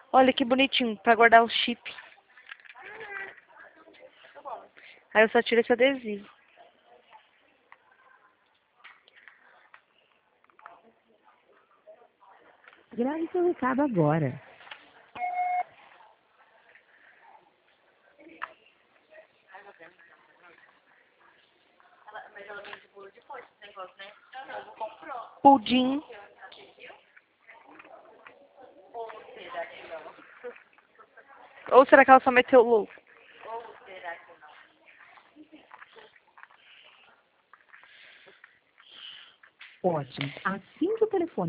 Olha que bonitinho, pra guardar o chip. Aí eu só tiro esse adesivo. Grave seu recado agora. Pudim. Ou será que ela só meteu o louco? Ótimo. Assim que o telefone